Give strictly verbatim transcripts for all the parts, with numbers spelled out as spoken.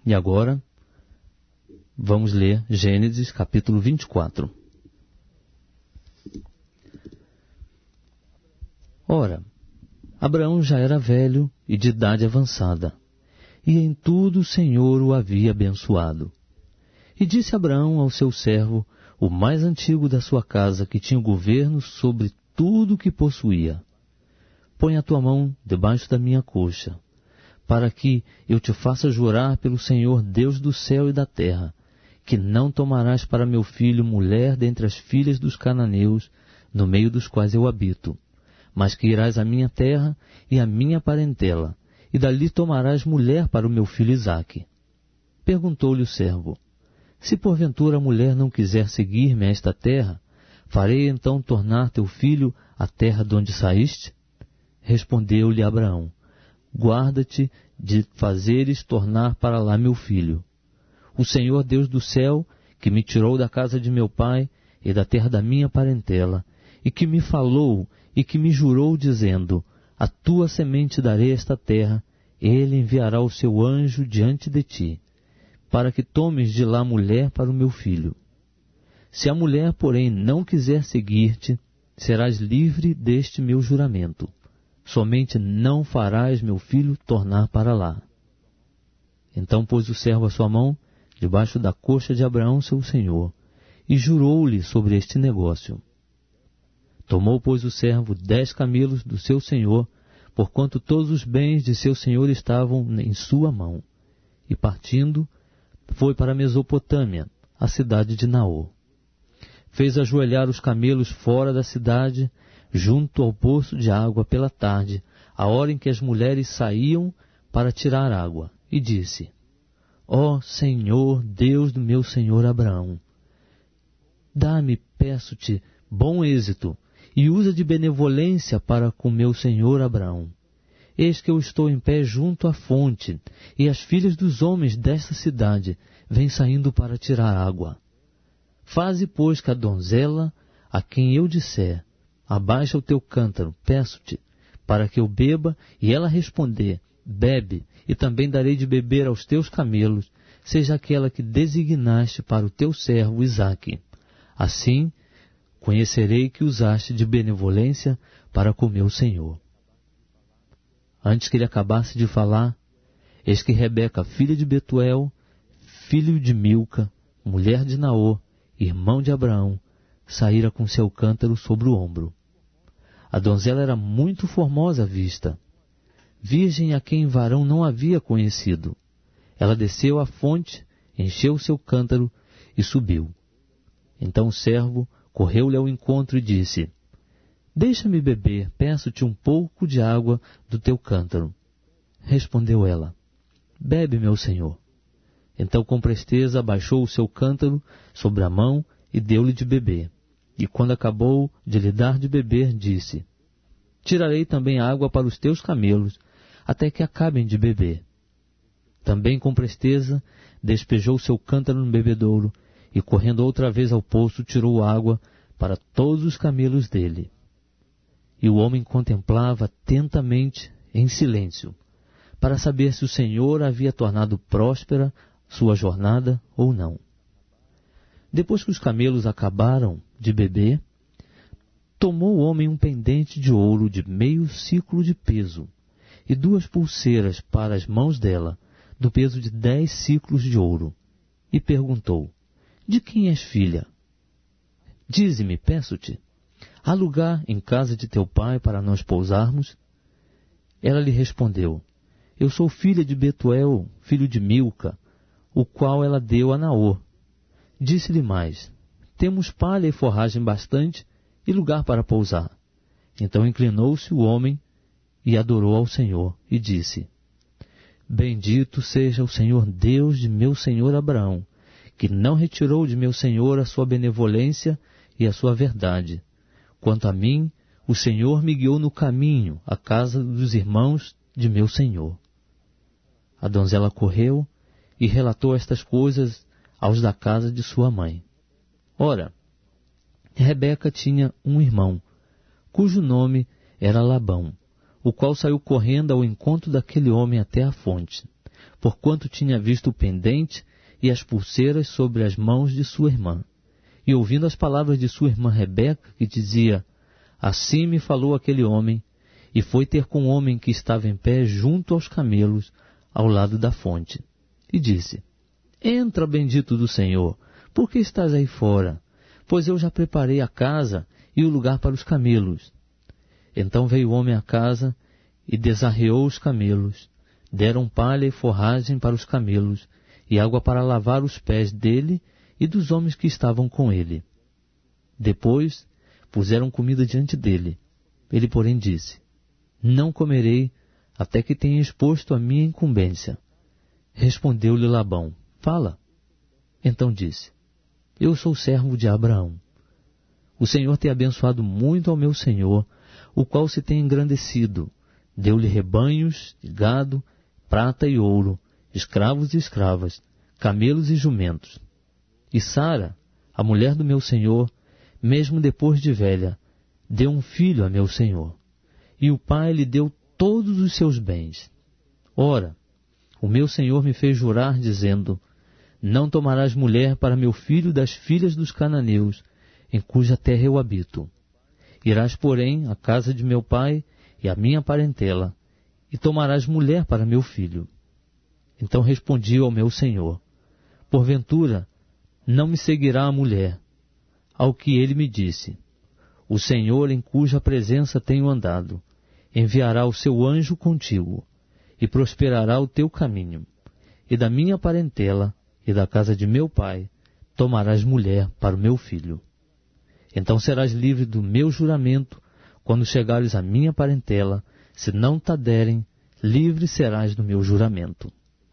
E agora, vamos ler Gênesis capítulo vinte e quatro. Ora, Abraão já era velho e de idade avançada, e em tudo o Senhor o havia abençoado. E disse Abraão ao seu servo, o mais antigo da sua casa, que tinha o governo sobre tudo o que possuía: põe a tua mão debaixo da minha coxa, para que eu te faça jurar pelo Senhor Deus do céu e da terra, que não tomarás para meu filho mulher dentre as filhas dos cananeus, no meio dos quais eu habito, mas que irás à minha terra e à minha parentela, e dali tomarás mulher para o meu filho Isaque. Perguntou-lhe o servo: se porventura a mulher não quiser seguir-me a esta terra, farei então tornar teu filho à terra de onde saíste? Respondeu-lhe Abraão: guarda-te de fazeres tornar para lá meu filho. O Senhor Deus do céu, que me tirou da casa de meu pai e da terra da minha parentela, e que me falou e que me jurou, dizendo: a tua semente darei esta terra, ele enviará o seu anjo diante de ti, para que tomes de lá mulher para o meu filho. Se a mulher, porém, não quiser seguir-te, serás livre deste meu juramento. Somente não farás meu filho tornar para lá. Então pôs o servo a sua mão debaixo da coxa de Abraão, seu senhor, e jurou-lhe sobre este negócio. Tomou, pois, o servo dez camelos do seu senhor, porquanto todos os bens de seu senhor estavam em sua mão, e partindo, foi para a Mesopotâmia, a cidade de Naor. Fez ajoelhar os camelos fora da cidade, junto ao poço de água pela tarde, a hora em que as mulheres saíam para tirar água, e disse: ó Senhor, Deus do meu senhor Abraão, dá-me, peço-te, bom êxito, e usa de benevolência para com meu senhor Abraão. Eis que eu estou em pé junto à fonte, e as filhas dos homens desta cidade vêm saindo para tirar água. Faze, pois, que a donzela, a quem eu disser, abaixa o teu cântaro, peço-te, para que eu beba, e ela responder, bebe, e também darei de beber aos teus camelos, seja aquela que designaste para o teu servo Isaque. Assim, conhecerei que usaste de benevolência para com meu senhor. Antes que ele acabasse de falar, eis que Rebeca, filha de Betuel, filho de Milca, mulher de Naor, irmão de Abraão, saíra com seu cântaro sobre o ombro. A donzela era muito formosa à vista, virgem a quem varão não havia conhecido. Ela desceu à fonte, encheu o seu cântaro e subiu. Então o servo correu-lhe ao encontro e disse: deixa-me beber, peço-te um pouco de água do teu cântaro. Respondeu ela: bebe, meu senhor. Então com presteza abaixou o seu cântaro sobre a mão e deu-lhe de beber. E quando acabou de lhe dar de beber, disse: tirarei também água para os teus camelos, até que acabem de beber. Também com presteza despejou o seu cântaro no bebedouro, e correndo outra vez ao poço, tirou água para todos os camelos dele. E o homem contemplava atentamente, em silêncio, para saber se o Senhor havia tornado próspera sua jornada ou não. Depois que os camelos acabaram de beber, tomou o homem um pendente de ouro de meio siclo de peso, e duas pulseiras para as mãos dela, do peso de dez siclos de ouro, e perguntou: de quem és filha? Dize-me, peço-te, há lugar em casa de teu pai para nós pousarmos? Ela lhe respondeu: eu sou filha de Betuel, filho de Milca, o qual ela deu a Naor. Disse-lhe mais: temos palha e forragem bastante e lugar para pousar. Então inclinou-se o homem e adorou ao Senhor, e disse: bendito seja o Senhor Deus de meu senhor Abraão, que não retirou de meu senhor a sua benevolência e a sua verdade. Quanto a mim, o Senhor me guiou no caminho, à casa dos irmãos de meu senhor. A donzela correu e relatou estas coisas aos da casa de sua mãe. Ora, Rebeca tinha um irmão, cujo nome era Labão, o qual saiu correndo ao encontro daquele homem até a fonte, porquanto tinha visto o pendente e as pulseiras sobre as mãos de sua irmã. E ouvindo as palavras de sua irmã Rebeca, que dizia: assim me falou aquele homem, e foi ter com o homem que estava em pé junto aos camelos, ao lado da fonte. E disse: entra, bendito do Senhor, por que estás aí fora? Pois eu já preparei a casa e o lugar para os camelos. Então veio o homem à casa e desarreou os camelos. Deram palha e forragem para os camelos, e água para lavar os pés dele e dos homens que estavam com ele. Depois puseram comida diante dele. Ele, porém, disse: não comerei até que tenha exposto a minha incumbência. Respondeu-lhe Labão: fala. Então disse: eu sou servo de Abraão. O Senhor tem abençoado muito ao meu senhor, o qual se tem engrandecido. Deu-lhe rebanhos e gado, prata e ouro, escravos e escravas, camelos e jumentos. E Sara, a mulher do meu senhor, mesmo depois de velha, deu um filho a meu senhor. E o pai lhe deu todos os seus bens. Ora, o meu senhor me fez jurar, dizendo: não tomarás mulher para meu filho das filhas dos cananeus, em cuja terra eu habito. Irás, porém, à casa de meu pai e à minha parentela, e tomarás mulher para meu filho. Então respondi ao meu senhor: porventura não me seguirá a mulher? Ao que ele me disse: o Senhor, em cuja presença tenho andado, enviará o seu anjo contigo, e prosperará o teu caminho, e da minha parentela e da casa de meu pai tomarás mulher para o meu filho. Então serás livre do meu juramento, quando chegares à minha parentela. Se não te derem, livre serás do meu juramento.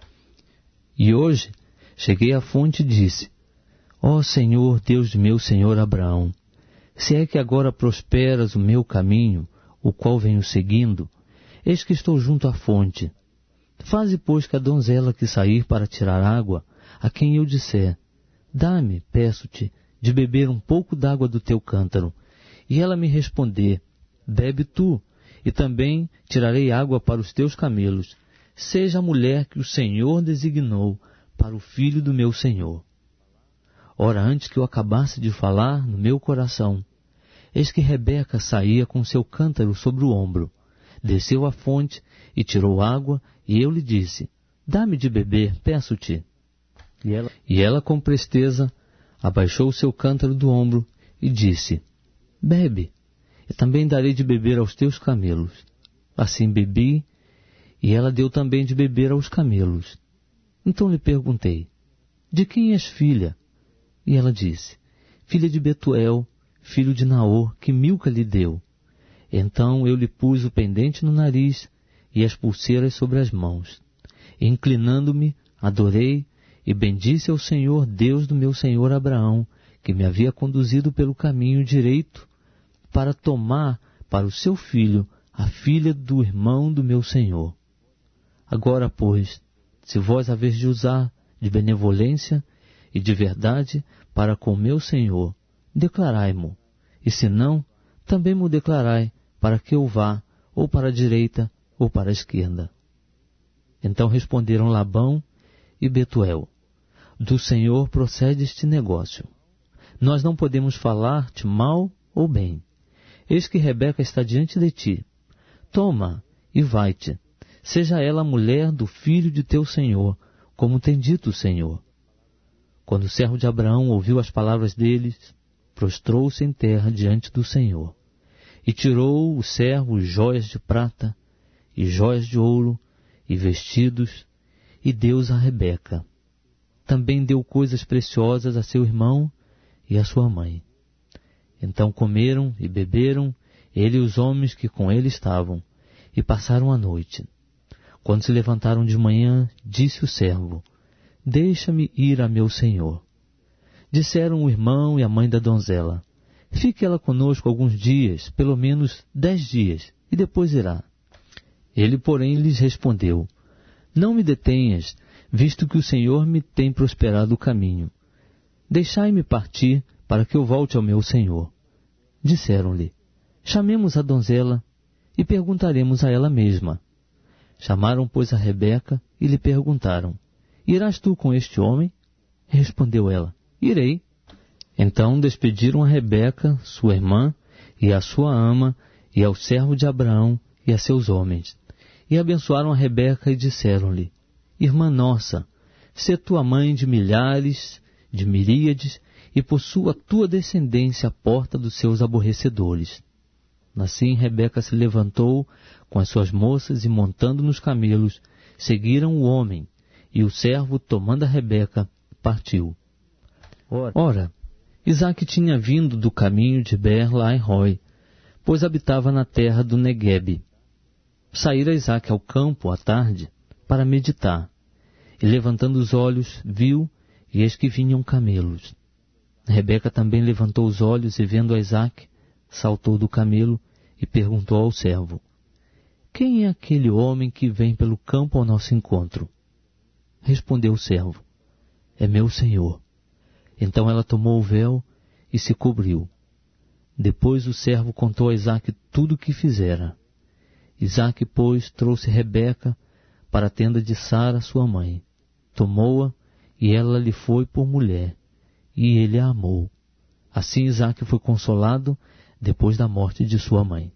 E hoje cheguei à fonte e disse: ó Senhor, Deus de meu senhor Abraão, se é que agora prosperas o meu caminho, o qual venho seguindo, eis que estou junto à fonte. Faze, pois, que a donzela que sair para tirar água, a quem eu disser: dá-me, peço-te, de beber um pouco d'água do teu cântaro, e ela me responder: bebe tu, e também tirarei água para os teus camelos, seja a mulher que o Senhor designou para o filho do meu senhor. Ora, antes que eu acabasse de falar no meu coração, eis que Rebeca saía com seu cântaro sobre o ombro, desceu à fonte e tirou água, e eu lhe disse: dá-me de beber, peço-te. E ela, e ela com presteza abaixou o seu cântaro do ombro e disse: bebe, e também darei de beber aos teus camelos. Assim bebi, e ela deu também de beber aos camelos. Então lhe perguntei: de quem és filha? E ela disse: filha de Betuel, filho de Naor, que Milca lhe deu. Então eu lhe pus o pendente no nariz e as pulseiras sobre as mãos. E, inclinando-me, adorei e bendisse ao Senhor, Deus do meu senhor Abraão, que me havia conduzido pelo caminho direito para tomar para o seu filho a filha do irmão do meu senhor. Agora, pois, se vós haveis de usar de benevolência e de verdade para com meu senhor, declarai-mo, e se não, também mo declarai, para que eu vá, ou para a direita, ou para a esquerda. Então responderam Labão e Betuel: do Senhor procede este negócio. Nós não podemos falar-te mal ou bem. Eis que Rebeca está diante de ti. Toma e vai-te. Seja ela a mulher do filho de teu senhor, como tem dito o Senhor. Quando o servo de Abraão ouviu as palavras deles, prostrou-se em terra diante do Senhor. E tirou o servo joias de prata, e joias de ouro, e vestidos, e deu-os a Rebeca. Também deu coisas preciosas a seu irmão e a sua mãe. Então comeram e beberam, ele e os homens que com ele estavam, e passaram a noite. Quando se levantaram de manhã, disse o servo: deixa-me ir a meu senhor. Disseram o irmão e a mãe da donzela: fique ela conosco alguns dias, pelo menos dez dias, e depois irá. Ele, porém, lhes respondeu: não me detenhas, visto que o Senhor me tem prosperado o caminho. Deixai-me partir, para que eu volte ao meu senhor. Disseram-lhe: chamemos a donzela e perguntaremos a ela mesma. Chamaram, pois, a Rebeca e lhe perguntaram: Irás tu com este homem? Respondeu ela: Irei. Então despediram a Rebeca, sua irmã, e a sua ama, e ao servo de Abraão, e a seus homens. E abençoaram a Rebeca e disseram-lhe: Irmã nossa, sê tua mãe de milhares, de miríades, e possua tua descendência a porta dos seus aborrecedores. Assim Rebeca se levantou com as suas moças e, montando nos camelos, seguiram o homem, e o servo, tomando a Rebeca, partiu. Ora, Isaque tinha vindo do caminho de Ber-lai-roi, pois habitava na terra do Neguebe. Saíra Isaque ao campo à tarde para meditar, e levantando os olhos, viu, e eis que vinham camelos. Rebeca também levantou os olhos e, vendo a Isaque, saltou do camelo e perguntou ao servo: Quem é aquele homem que vem pelo campo ao nosso encontro? Respondeu o servo: É meu senhor. Então ela tomou o véu e se cobriu. Depois o servo contou a Isaque tudo o que fizera. Isaque, pois, trouxe Rebeca para a tenda de Sara, sua mãe. Tomou-a, e ela lhe foi por mulher, e ele a amou. Assim Isaque foi consolado depois da morte de sua mãe.